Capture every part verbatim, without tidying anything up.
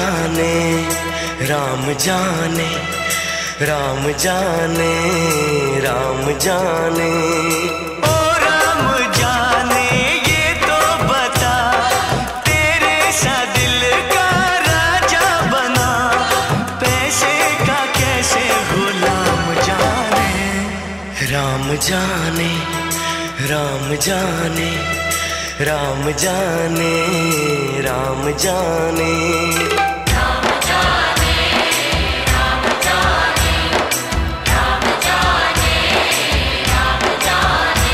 जाने राम जाने राम जाने राम जाने ओ राम जाने ये तो बता तेरे सा दिल का राजा बना पैसे का कैसे गुलाम जाने राम जाने राम जाने राम जाने राम जाने राम जाने राम जाने राम जाने राम जाने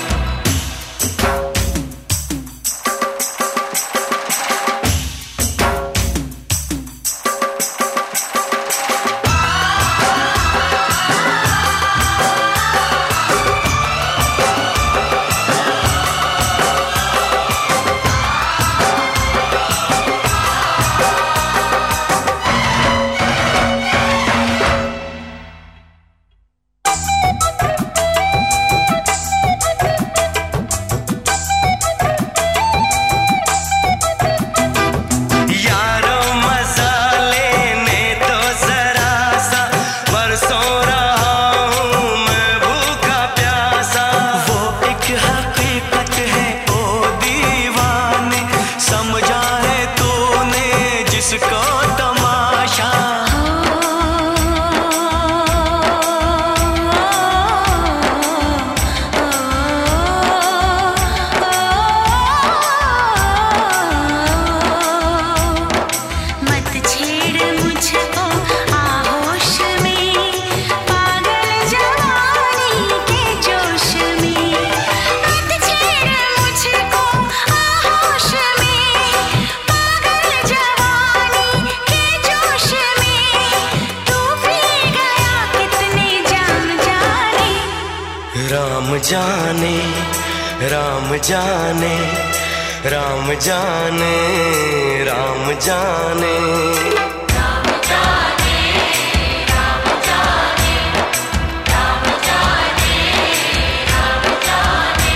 राम जाने राम जाने राम जाने राम जाने राम जाने राम जाने राम जाने राम जाने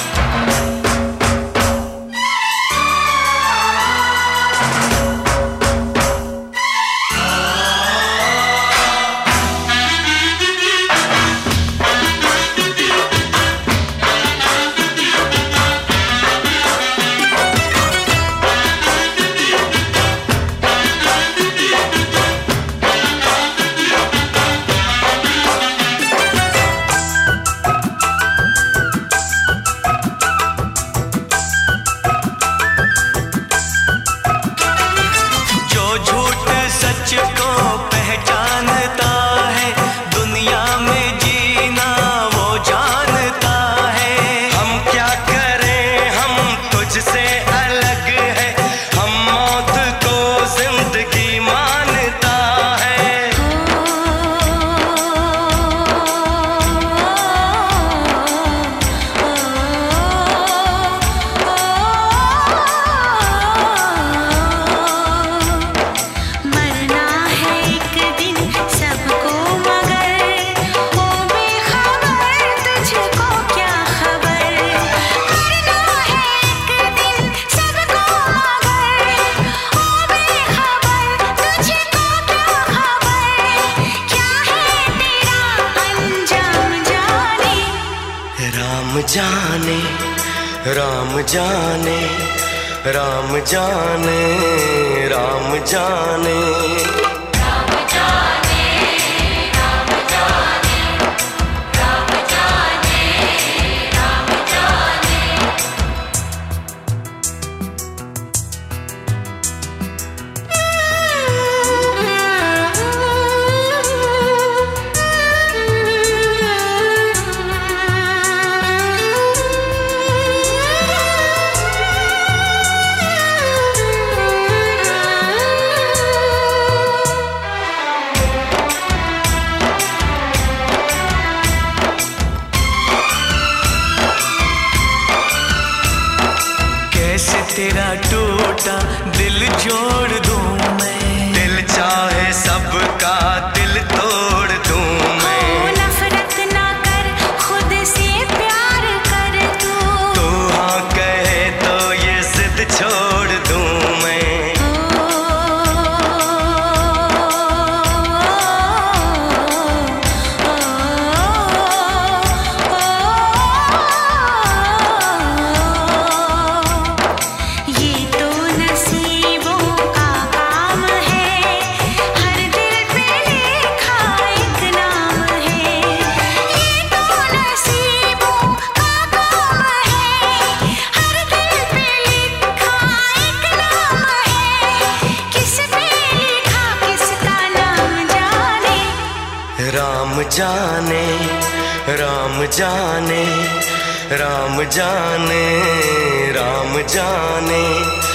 जाने राम जाने राम जाने राम जाने राम जाने राम जाने राम जाने राम जाने जाने राम जाने राम जाने राम जाने